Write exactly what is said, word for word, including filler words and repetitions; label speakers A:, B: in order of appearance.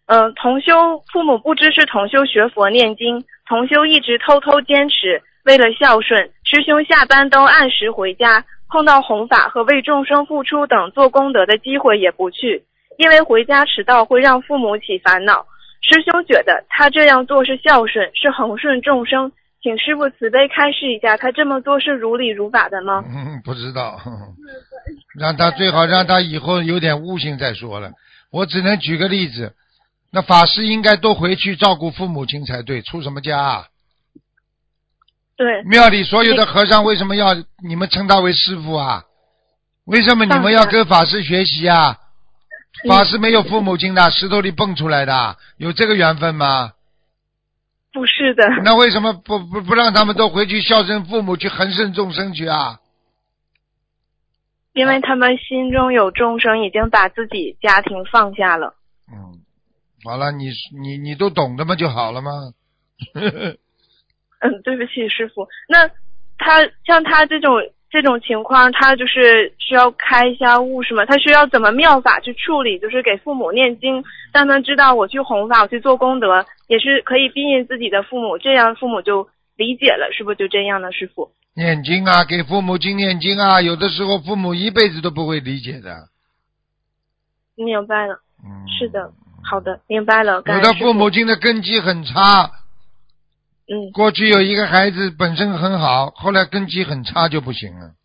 A: 呃，同修父母不支持同修学佛念经，同修一直偷偷坚持，为了孝顺，师兄下班都按时回家，碰到弘法和为众生付出等做功德的机会也不去，因为回家迟到会让父母起烦恼。师兄觉得他这样做是孝顺，是恒顺众生，请师父慈悲开示一下，他这么做是如理如法的吗？
B: 嗯，不知道，呵呵让他最好让他以后有点悟性再说了。我只能举个例子，那法师应该多回去照顾父母亲才对，出什么家啊？
A: 对，
B: 庙里所有的和尚为什么要你们称他为师父啊？为什么你们要跟法师学习啊？法师没有父母亲的，石头里蹦出来的，有这个缘分吗？
A: 不是的。
B: 那为什么不不不让他们都回去孝顺父母，去恒顺众生去啊？
A: 因为他们心中有众生，已经把自己家庭放下了。
B: 嗯，好了，你你你都懂的嘛就好了吗？
A: 嗯，对不起师傅。那他像他这种这种情况，他就是需要开一下悟是吗？他需要怎么妙法去处理？就是给父母念经，让他们知道我去弘法，我去做功德，也是可以庇荫自己的父母，这样父母就理解了，是不是就这样呢？师傅？
B: 念经啊，给父母亲念经啊，有的时候父母一辈子都不会理解的。
A: 明白了。
B: 嗯，
A: 是的，好的，明白了。
B: 有的父母亲的根基很差。
A: 嗯，
B: 过去有一个孩子本身很好，后来根基很差就不行了。